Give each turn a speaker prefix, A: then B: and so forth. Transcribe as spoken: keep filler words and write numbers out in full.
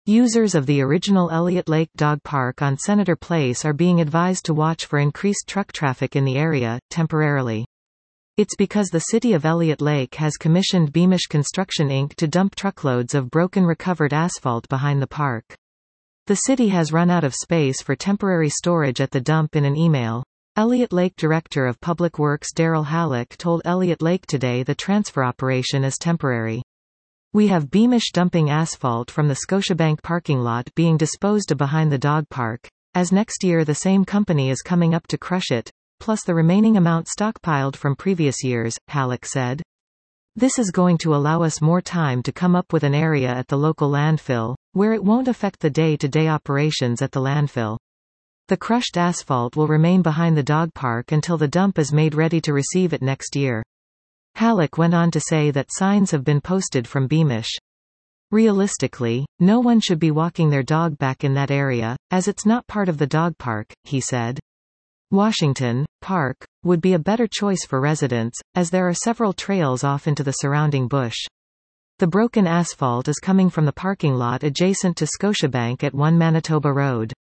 A: Users of the original Elliott Lake Dog Park on Senator Place are being advised to watch for increased truck traffic in the area, temporarily. It's because the city of Elliott Lake has commissioned Beamish Construction Incorporated to dump truckloads of broken recovered asphalt behind the park. The city has run out of space for temporary storage at the dump. In an email, Elliott Lake Director of Public Works Daryl Halleck told Elliott Lake today the transfer operation is temporary. We have Beamish dumping asphalt from the Scotiabank parking lot being disposed of behind the dog park, as next year the same company is coming up to crush it, plus the remaining amount stockpiled from previous years, Halleck said. This is going to allow us more time to come up with an area at the local landfill, where it won't affect the day-to-day operations at the landfill. The crushed asphalt will remain behind the dog park until the dump is made ready to receive it next year. Halleck went on to say that signs have been posted from Beamish. Realistically, no one should be walking their dog back in that area, as it's not part of the dog park, he said. Washington Park would be a better choice for residents, as there are several trails off into the surrounding bush. The broken asphalt is coming from the parking lot adjacent to Scotiabank at one Manitoba Road.